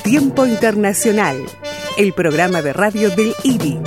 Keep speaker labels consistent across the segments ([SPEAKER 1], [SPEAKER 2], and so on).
[SPEAKER 1] Tiempo Internacional, el programa de radio del IRI.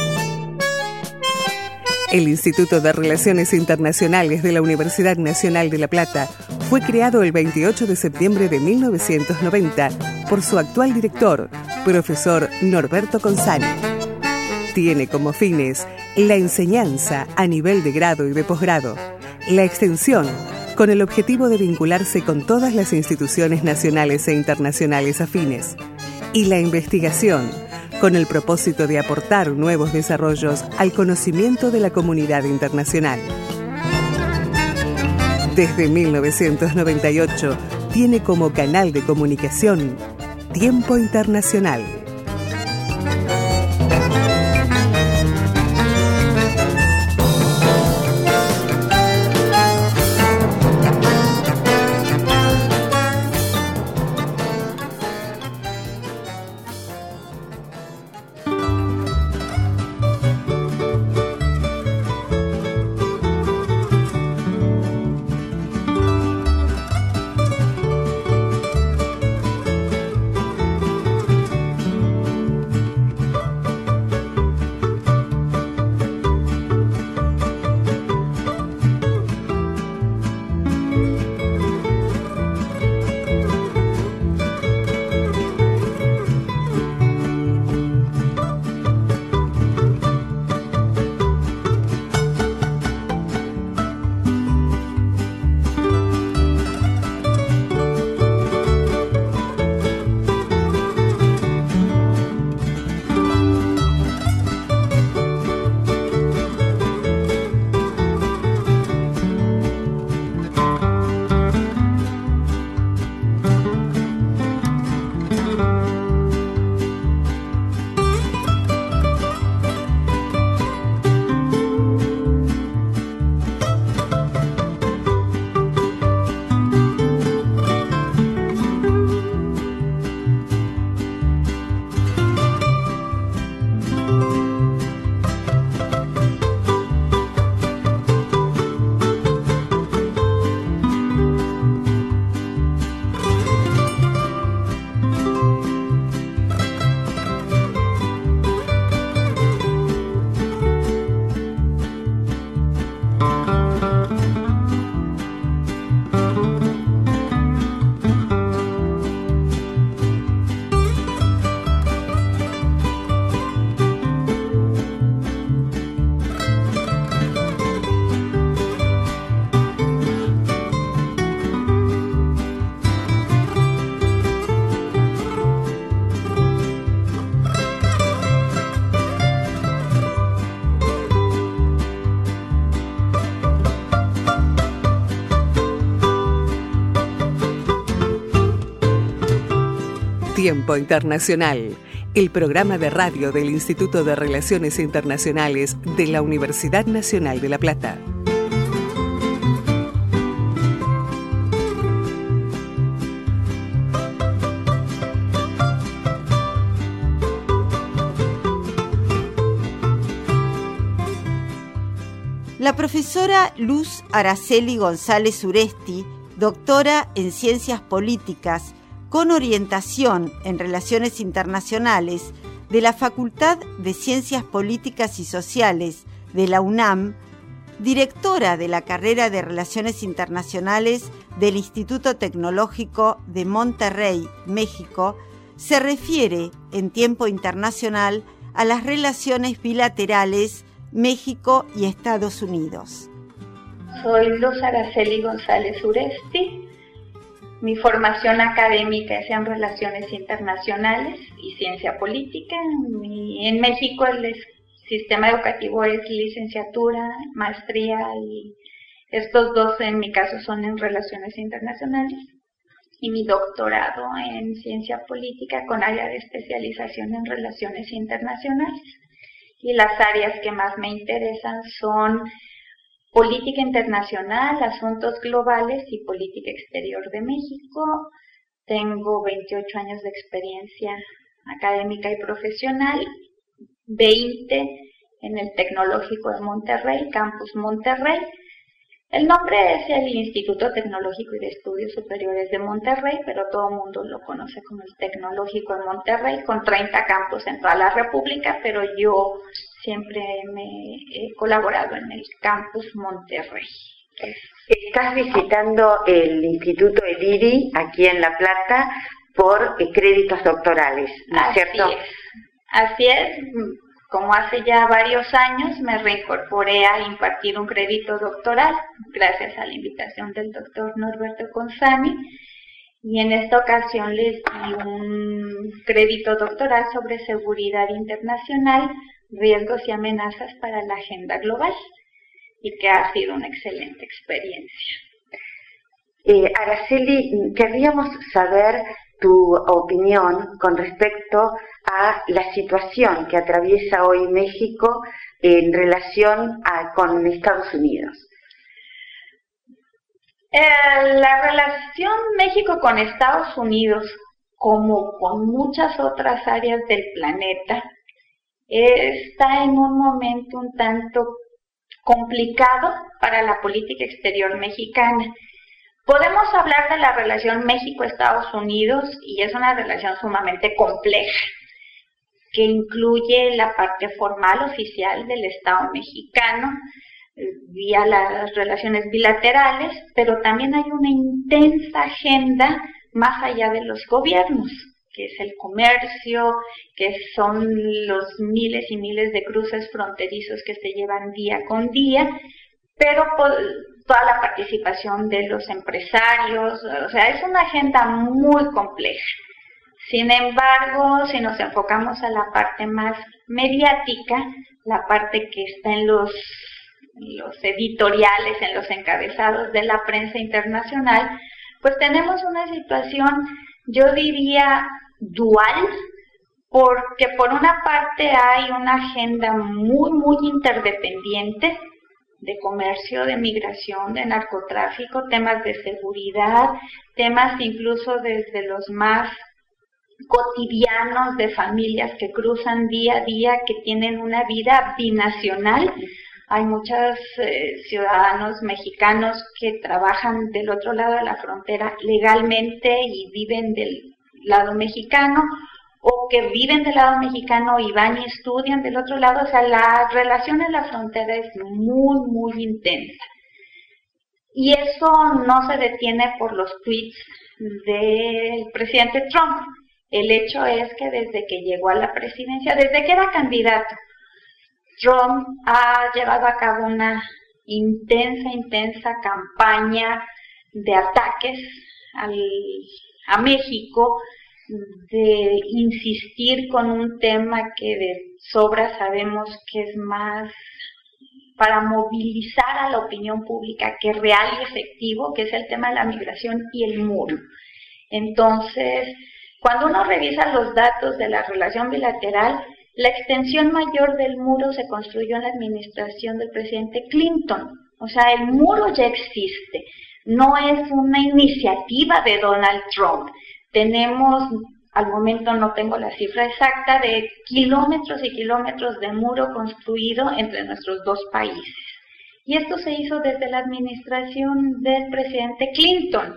[SPEAKER 1] El Instituto de Relaciones Internacionales de la Universidad Nacional de La Plata fue creado el 28 de septiembre de 1990 por su actual director, profesor Norberto Consani. Tiene como fines la enseñanza a nivel de grado y de posgrado, la extensión con el objetivo de vincularse con todas las instituciones nacionales e internacionales afines, y la investigación con el propósito de aportar nuevos desarrollos al conocimiento de la comunidad internacional. Desde 1998 tiene como canal de comunicación Tiempo Internacional. Tiempo Internacional, el programa de radio del Instituto de Relaciones Internacionales de la Universidad Nacional de La Plata.
[SPEAKER 2] La profesora Luz Araceli González Uresti, doctora en Ciencias Políticas, con orientación en Relaciones Internacionales de la Facultad de Ciencias Políticas y Sociales de la UNAM, directora de la carrera de Relaciones Internacionales del Instituto Tecnológico de Monterrey, México, se refiere en Tiempo Internacional a las relaciones bilaterales México y Estados Unidos.
[SPEAKER 3] Soy Luz Araceli González Uresti. Mi formación académica es en Relaciones Internacionales y Ciencia Política. En México el sistema educativo es licenciatura, maestría, y estos dos en mi caso son en Relaciones Internacionales. Y mi doctorado en Ciencia Política con área de especialización en Relaciones Internacionales. Y las áreas que más me interesan son política internacional, asuntos globales y política exterior de México. Tengo 28 años de experiencia académica y profesional, 20 en el Tecnológico de Monterrey, Campus Monterrey, El nombre es el Instituto Tecnológico y de Estudios Superiores de Monterrey, pero todo el mundo lo conoce como el Tecnológico de Monterrey, con 30 campus en toda la República, pero yo siempre me he colaborado en el campus Monterrey.
[SPEAKER 2] Estás visitando el Instituto ELIRI aquí en La Plata por créditos doctorales, ¿no es cierto?
[SPEAKER 3] Así es. Como hace ya varios años me reincorporé a impartir un crédito doctoral, gracias a la invitación del doctor Norberto Consani, y en esta ocasión les di un crédito doctoral sobre seguridad internacional, riesgos y amenazas para la agenda global, y que ha sido una excelente experiencia.
[SPEAKER 2] Araceli, querríamos saber tu opinión con respecto a la situación que atraviesa hoy México en relación con Estados Unidos.
[SPEAKER 3] La relación México con Estados Unidos, como con muchas otras áreas del planeta, está en un momento un tanto complicado para la política exterior mexicana. Podemos hablar de la relación México-Estados Unidos y es una relación sumamente compleja, que incluye la parte formal oficial del Estado mexicano, vía las relaciones bilaterales, pero también hay una intensa agenda más allá de los gobiernos, que es el comercio, que son los miles y miles de cruces fronterizos que se llevan día con día, pero toda la participación de los empresarios, o sea, es una agenda muy compleja. Sin embargo, si nos enfocamos a la parte más mediática, la parte que está en los editoriales, en los encabezados de la prensa internacional, pues tenemos una situación, yo diría, dual, porque por una parte hay una agenda muy interdependiente de comercio, de migración, de narcotráfico, temas de seguridad, temas incluso desde los más cotidianos de familias que cruzan día a día, que tienen una vida binacional. Hay muchos ciudadanos mexicanos que trabajan del otro lado de la frontera legalmente y viven del lado mexicano, o que viven del lado mexicano y van y estudian del otro lado. O sea, la relación en la frontera es muy intensa. Y eso no se detiene por los tweets del presidente Trump. El hecho es que desde que llegó a la presidencia, desde que era candidato, Trump ha llevado a cabo una intensa campaña de ataques a México, de insistir con un tema que de sobra sabemos que es más para movilizar a la opinión pública que real y efectivo, que es el tema de la migración y el muro. Entonces, cuando uno revisa los datos de la relación bilateral, la extensión mayor del muro se construyó en la administración del presidente Clinton. O sea, el muro ya existe, no es una iniciativa de Donald Trump. Tenemos, al momento no tengo la cifra exacta, de kilómetros y kilómetros de muro construido entre nuestros dos países. Y esto se hizo desde la administración del presidente Clinton.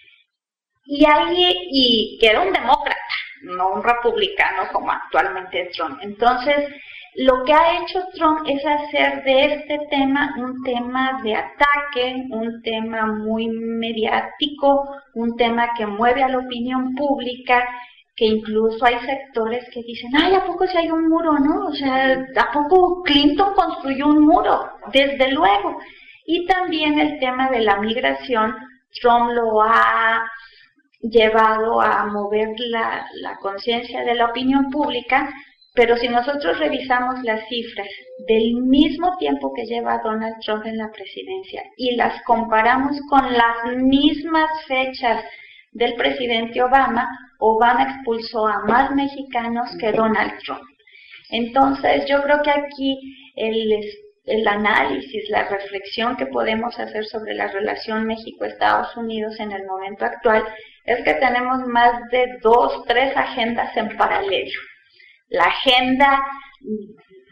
[SPEAKER 3] Y que era un demócrata, no un republicano como actualmente Trump. Entonces, lo que ha hecho Trump es hacer de este tema un tema de ataque, un tema muy mediático, un tema que mueve a la opinión pública, que incluso hay sectores que dicen, ay, ¿a poco si hay un muro, no? O sea, ¿a poco Clinton construyó un muro? Desde luego. Y también el tema de la migración, Trump lo ha llevado a mover la conciencia de la opinión pública, pero si nosotros revisamos las cifras del mismo tiempo que lleva Donald Trump en la presidencia y las comparamos con las mismas fechas del presidente Obama, Obama expulsó a más mexicanos que Donald Trump. Entonces, yo creo que aquí el análisis, la reflexión que podemos hacer sobre la relación México-Estados Unidos en el momento actual es que tenemos más de 2, 3 agendas en paralelo. La agenda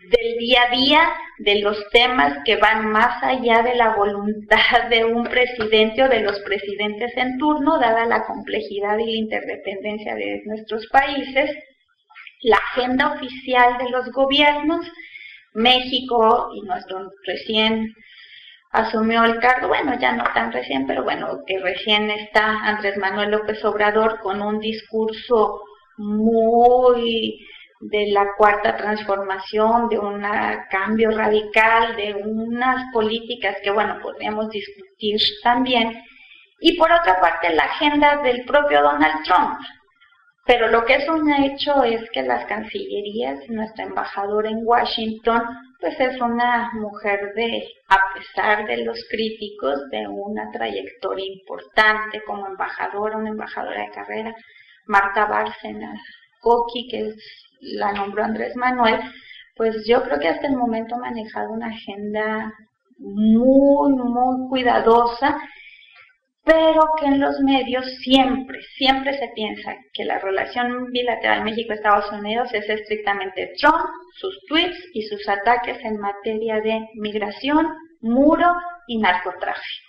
[SPEAKER 3] del día a día, de los temas que van más allá de la voluntad de un presidente o de los presidentes en turno, dada la complejidad y la interdependencia de nuestros países. La agenda oficial de los gobiernos, México y nuestro recién asumió el cargo, bueno, ya no tan recién, pero bueno, que recién está Andrés Manuel López Obrador con un discurso muy de la cuarta transformación, de un cambio radical, de unas políticas que, bueno, podríamos discutir también. Y por otra parte, la agenda del propio Donald Trump. Pero lo que es un hecho es que las cancillerías, nuestra embajadora en Washington, pues es una mujer a pesar de los críticos, de una trayectoria importante como embajadora, una embajadora de carrera, Marta Bárcena Coqui, que la nombró Andrés Manuel, pues yo creo que hasta el momento ha manejado una agenda muy, muy cuidadosa, pero que en los medios siempre se piensa que la relación bilateral México-Estados Unidos es estrictamente Trump, sus tweets y sus ataques en materia de migración, muro y narcotráfico.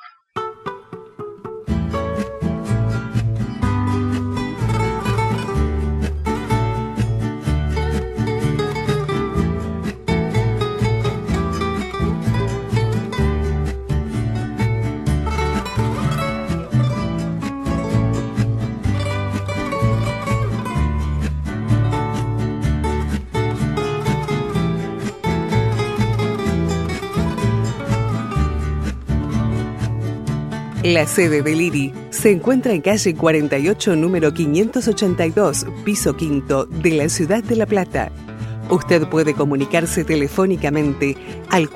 [SPEAKER 1] La sede del IRI se encuentra en calle 48, número 582, piso quinto, de la ciudad de La Plata. Usted puede comunicarse telefónicamente al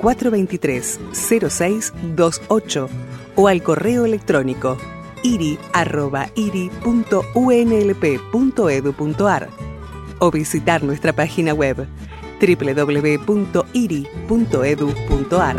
[SPEAKER 1] 423-0628 o al correo electrónico iri@iri.unlp.edu.ar o visitar nuestra página web www.iri.edu.ar.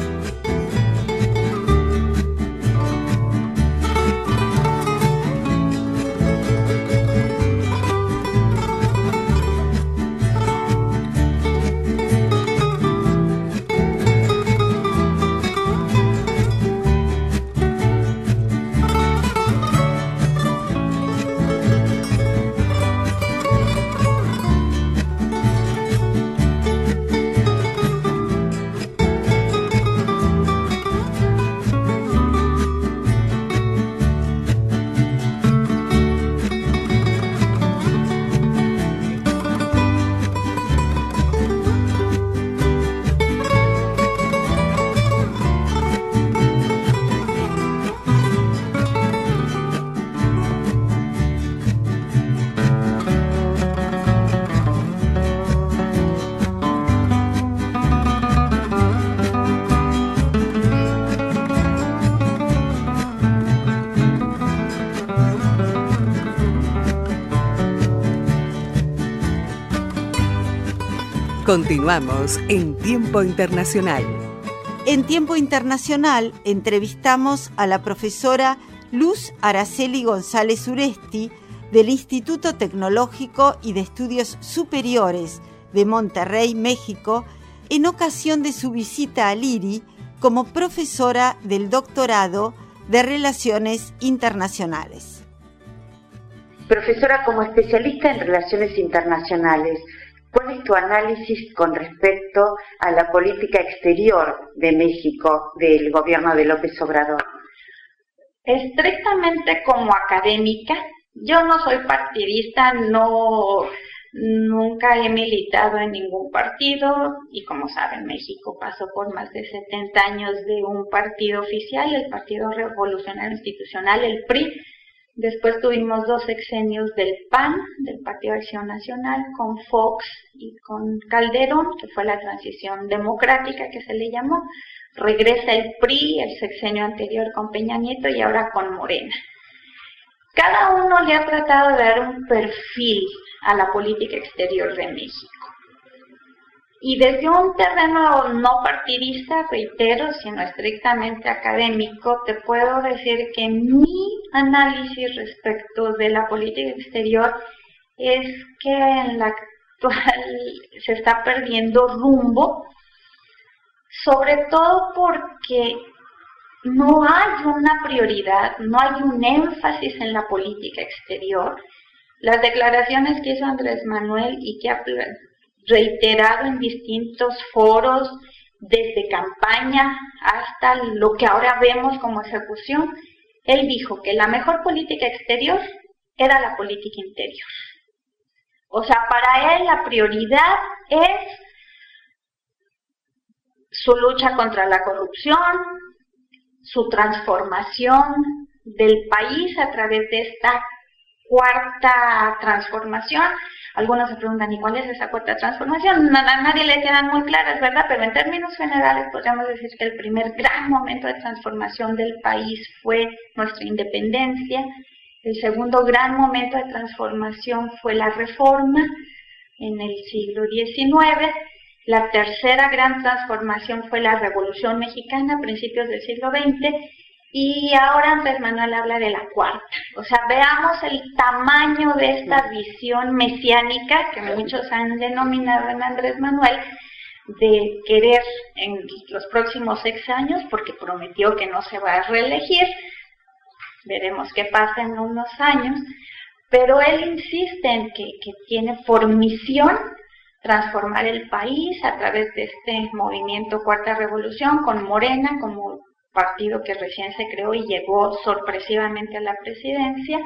[SPEAKER 1] Continuamos en Tiempo Internacional.
[SPEAKER 2] En Tiempo Internacional entrevistamos a la profesora Luz Araceli González Uresti del Instituto Tecnológico y de Estudios Superiores de Monterrey, México, en ocasión de su visita al IRI como profesora del doctorado de Relaciones Internacionales.
[SPEAKER 4] Profesora, como especialista en Relaciones Internacionales, ¿cuál es tu análisis con respecto a la política exterior de México del gobierno de López Obrador?
[SPEAKER 3] Estrictamente como académica, yo no soy partidista, nunca he militado en ningún partido y como saben, México pasó por más de 70 años de un partido oficial, el Partido Revolucionario Institucional, el PRI. Después tuvimos 2 sexenios del PAN, del Partido de Acción Nacional, con Fox y con Calderón, que fue la transición democrática que se le llamó. Regresa el PRI, el sexenio anterior con Peña Nieto y ahora con Morena. Cada uno le ha tratado de dar un perfil a la política exterior de México. Y desde un terreno no partidista, reitero, sino estrictamente académico, te puedo decir que mi análisis respecto de la política exterior es que en la actual se está perdiendo rumbo, sobre todo porque no hay una prioridad, no hay un énfasis en la política exterior. Las declaraciones que hizo Andrés Manuel y que ha reiterado en distintos foros, desde campaña hasta lo que ahora vemos como ejecución, él dijo que la mejor política exterior era la política interior. O sea, para él la prioridad es su lucha contra la corrupción, su transformación del país a través de esta cuarta transformación. Algunos se preguntan, ¿y cuál es esa cuarta transformación? A nadie le quedan muy claras, ¿verdad? Pero en términos generales podríamos decir que el primer gran momento de transformación del país fue nuestra independencia. El segundo gran momento de transformación fue la reforma en el siglo XIX. La tercera gran transformación fue la Revolución Mexicana a principios del siglo XX. Y ahora Andrés Manuel habla de la cuarta. O sea, veamos el tamaño de esta visión mesiánica que muchos han denominado en Andrés Manuel, de querer en los próximos 6 años, porque prometió que no se va a reelegir. Veremos qué pasa en unos años. Pero él insiste en que tiene por misión transformar el país a través de este movimiento Cuarta Revolución, con Morena como partido que recién se creó y llegó sorpresivamente a la presidencia,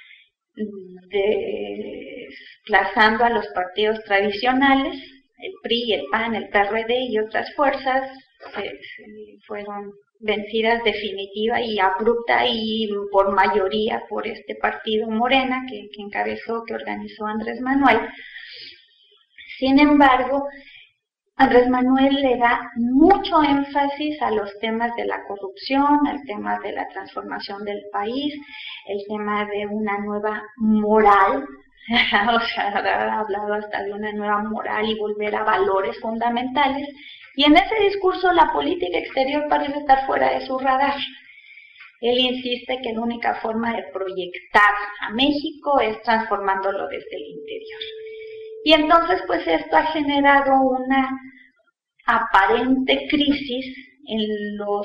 [SPEAKER 3] desplazando a los partidos tradicionales, el PRI, el PAN, el PRD y otras fuerzas, fueron vencidas definitiva y abrupta y por mayoría por este partido Morena que encabezó, que organizó Andrés Manuel. Sin embargo, Andrés Manuel le da mucho énfasis a los temas de la corrupción, al tema de la transformación del país, el tema de una nueva moral, o sea, ha hablado hasta de una nueva moral y volver a valores fundamentales, y en ese discurso la política exterior parece estar fuera de su radar. Él insiste que la única forma de proyectar a México es transformándolo desde el interior. Y entonces, pues esto ha generado una aparente crisis en los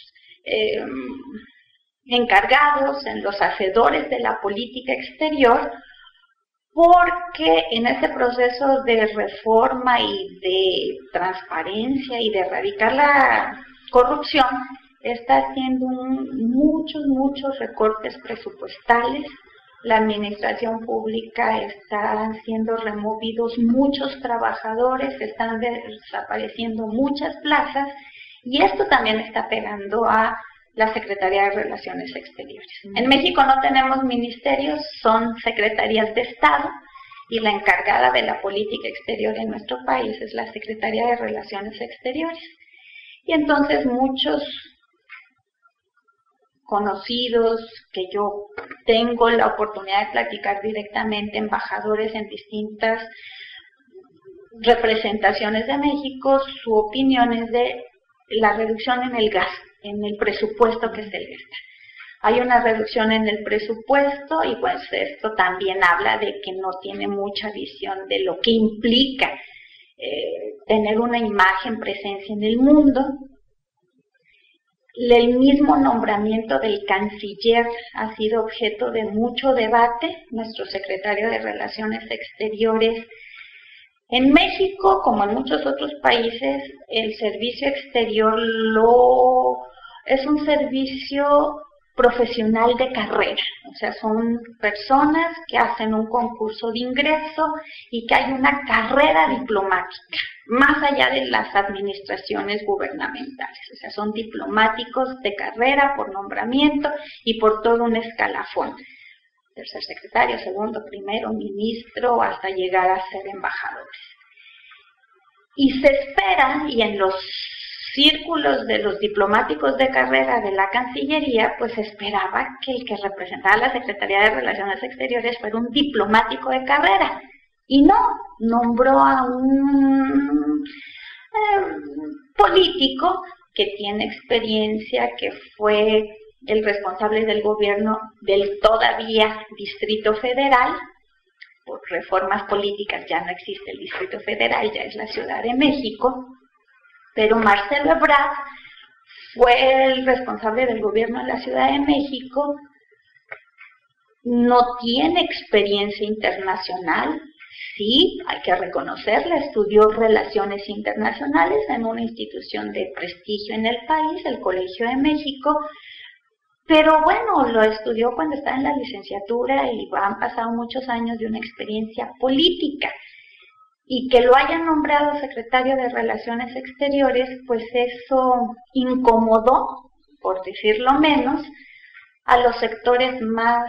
[SPEAKER 3] encargados, en los hacedores de la política exterior, porque en este proceso de reforma y de transparencia y de erradicar la corrupción, está haciendo muchos recortes presupuestales. La administración pública está siendo removidos muchos trabajadores, están desapareciendo muchas plazas, y esto también está pegando a la Secretaría de Relaciones Exteriores. En México no tenemos ministerios, son secretarías de Estado, y la encargada de la política exterior en nuestro país es la Secretaría de Relaciones Exteriores. Y entonces muchos conocidos que yo tengo la oportunidad de platicar directamente, embajadores en distintas representaciones de México, su opinión es de la reducción en el gasto, en el presupuesto que se gasta. Hay una reducción en el presupuesto y pues esto también habla de que no tiene mucha visión de lo que implica tener una imagen, presencia en el mundo. El mismo nombramiento del canciller ha sido objeto de mucho debate. Nuestro secretario de Relaciones Exteriores en México, como en muchos otros países, el servicio exterior es un servicio profesional de carrera, o sea, son personas que hacen un concurso de ingreso y que hay una carrera diplomática, más allá de las administraciones gubernamentales, o sea, son diplomáticos de carrera por nombramiento y por todo un escalafón, tercer secretario, segundo, primero, ministro, hasta llegar a ser embajadores. Y se espera, y en los círculos de los diplomáticos de carrera de la Cancillería, pues esperaba que el que representaba la Secretaría de Relaciones Exteriores fuera un diplomático de carrera, y no, nombró a un político que tiene experiencia, que fue el responsable del gobierno del todavía Distrito Federal, por reformas políticas ya no existe el Distrito Federal, ya es la Ciudad de México, pero Marcelo Ebrard fue el responsable del gobierno de la Ciudad de México, no tiene experiencia internacional, sí, hay que reconocerla, estudió Relaciones Internacionales en una institución de prestigio en el país, el Colegio de México, pero bueno, lo estudió cuando estaba en la licenciatura y han pasado muchos años de una experiencia política. Y que lo hayan nombrado secretario de Relaciones Exteriores, pues eso incomodó, por decirlo menos, a los sectores más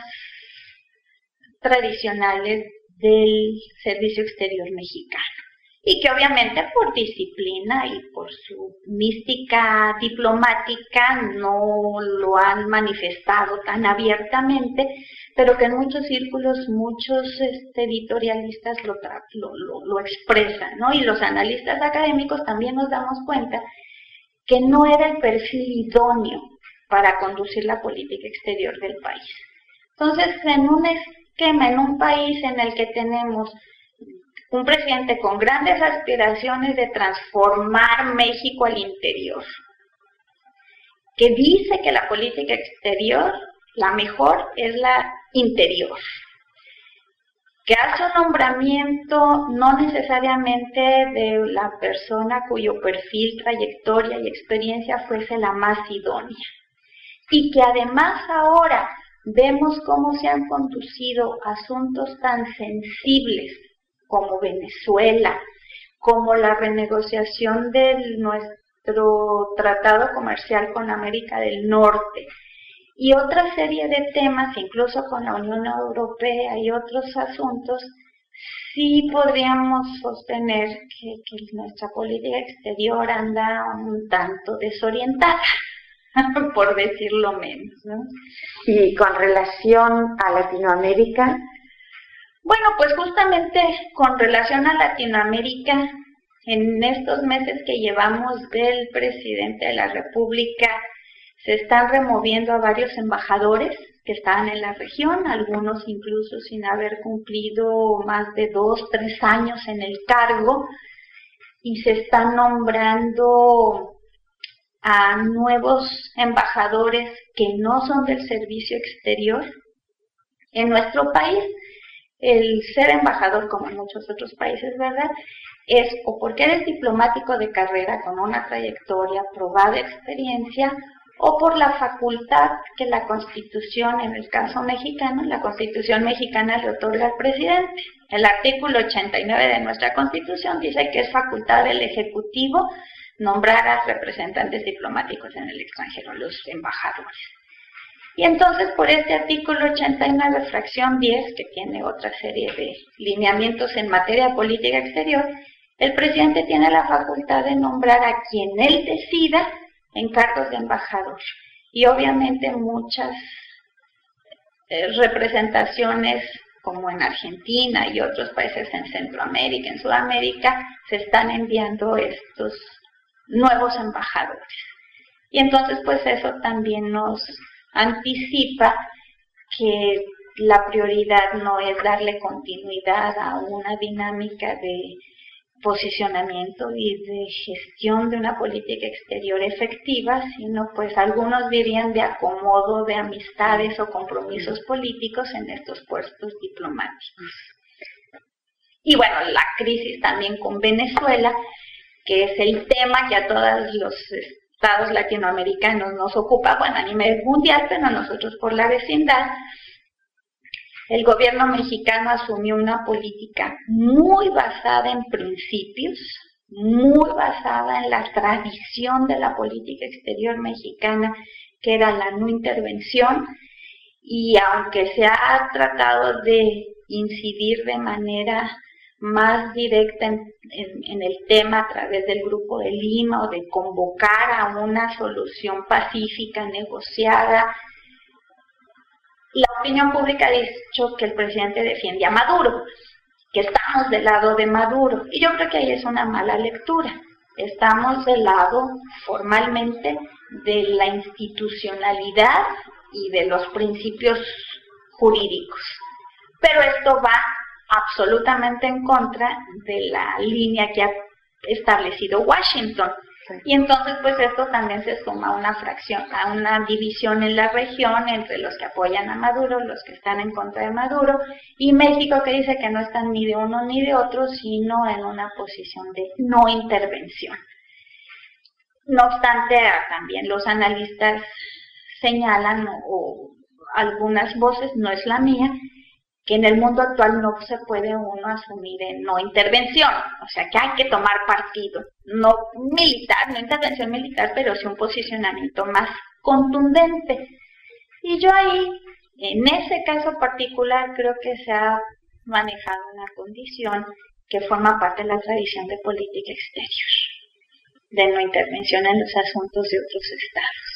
[SPEAKER 3] tradicionales del servicio exterior mexicano. Y que obviamente por disciplina y por su mística diplomática no lo han manifestado tan abiertamente, pero que en muchos círculos muchos editorialistas lo expresan, ¿no? Y los analistas académicos también nos damos cuenta que no era el perfil idóneo para conducir la política exterior del país. Entonces, en un esquema, en un país en el que tenemos un presidente con grandes aspiraciones de transformar México al interior, que dice que la política exterior, la mejor, es la interior, que hace un nombramiento no necesariamente de la persona cuyo perfil, trayectoria y experiencia fuese la más idónea, y que además ahora vemos cómo se han conducido asuntos tan sensibles como Venezuela, como la renegociación de nuestro tratado comercial con América del Norte, y otra serie de temas, incluso con la Unión Europea y otros asuntos, sí podríamos sostener que nuestra política exterior anda un tanto desorientada, por decirlo menos, ¿no?
[SPEAKER 4] Y con relación a Latinoamérica.
[SPEAKER 3] Bueno, pues justamente con relación a Latinoamérica, en estos meses que llevamos del presidente de la República, se están removiendo a varios embajadores que estaban en la región, algunos incluso sin haber cumplido más de 2, 3 años en el cargo, y se están nombrando a nuevos embajadores que no son del servicio exterior en nuestro país. El ser embajador, como en muchos otros países, ¿verdad?, es o porque eres diplomático de carrera con una trayectoria, probada experiencia, o por la facultad que la Constitución, en el caso mexicano, la Constitución mexicana le otorga al presidente. El artículo 89 de nuestra Constitución dice que es facultad del Ejecutivo nombrar a representantes diplomáticos en el extranjero, los embajadores. Y entonces, por este artículo 89, fracción 10, que tiene otra serie de lineamientos en materia de política exterior, el presidente tiene la facultad de nombrar a quien él decida en cargos de embajador. Y obviamente muchas representaciones, como en Argentina y otros países en Centroamérica, en Sudamérica, se están enviando estos nuevos embajadores. Y entonces, pues eso también nos anticipa que la prioridad no es darle continuidad a una dinámica de posicionamiento y de gestión de una política exterior efectiva, sino pues algunos dirían de acomodo de amistades o compromisos políticos en estos puestos diplomáticos. Y bueno, la crisis también con Venezuela, que es el tema que a todos los estados latinoamericanos nos ocupa, bueno, a nivel mundial, pero a nosotros por la vecindad. El gobierno mexicano asumió una política muy basada en principios, muy basada en la tradición de la política exterior mexicana, que era la no intervención, y aunque se ha tratado de incidir de manera más directa en el tema a través del Grupo de Lima o de convocar a una solución pacífica, negociada, la opinión pública ha dicho que el presidente defiende a Maduro, que estamos del lado de Maduro, y yo creo que ahí es una mala lectura. Estamos del lado formalmente de la institucionalidad y de los principios jurídicos, pero esto va absolutamente en contra de la línea que ha establecido Washington. Y entonces pues esto también se suma a una división en la región entre los que apoyan a Maduro, los que están en contra de Maduro, y México, que dice que no están ni de uno ni de otro, sino en una posición de no intervención. No obstante, también los analistas señalan, o algunas voces, no es la mía, que en el mundo actual no se puede uno asumir en no intervención, o sea que hay que tomar partido, no militar, no intervención militar, pero sí un posicionamiento más contundente. Y yo ahí, en ese caso particular, creo que se ha manejado una condición que forma parte de la tradición de política exterior, de no intervención en los asuntos de otros estados.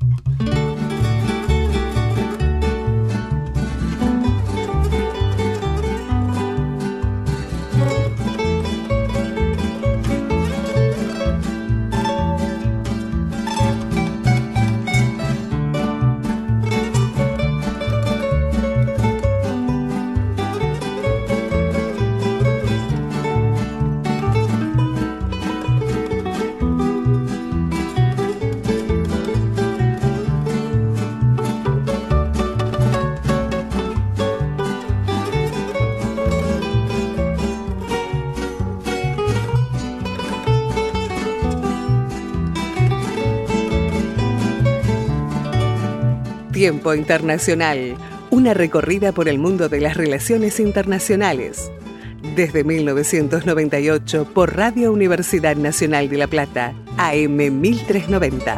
[SPEAKER 1] Tiempo Internacional, una recorrida por el mundo de las relaciones internacionales. Desde 1998 por Radio Universidad Nacional de La Plata, AM 1390.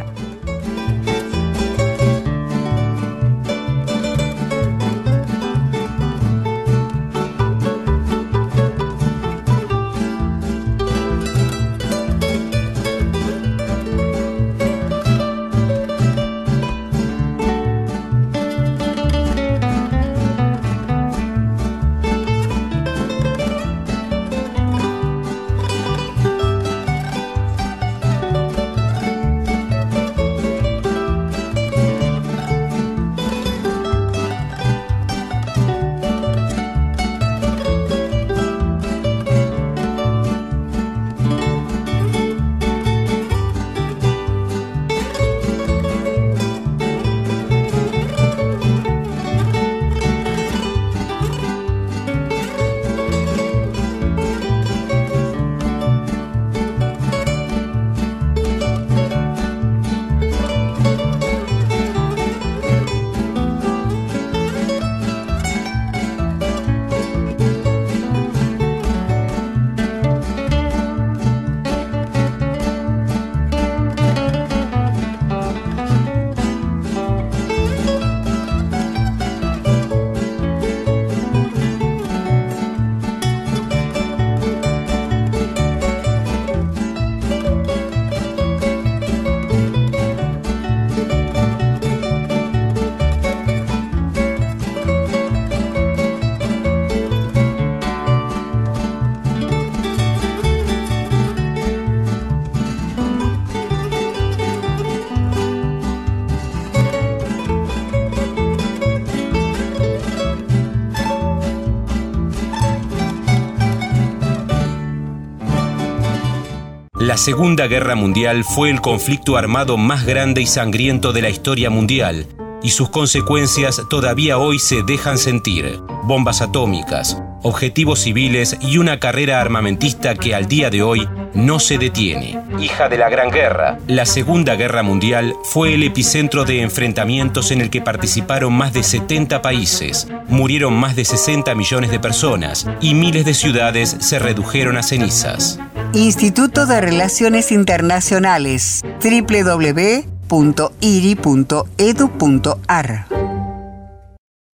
[SPEAKER 5] La Segunda Guerra Mundial fue el conflicto armado más grande y sangriento de la historia mundial, y sus consecuencias todavía hoy se dejan sentir. Bombas atómicas, objetivos civiles y una carrera armamentista que al día de hoy no se detiene. Hija de la Gran Guerra, la Segunda Guerra Mundial fue el epicentro de enfrentamientos en el que participaron más de 70 países, murieron más de 60 millones de personas y miles de ciudades se redujeron a cenizas.
[SPEAKER 6] Instituto de Relaciones Internacionales, www.iri.edu.ar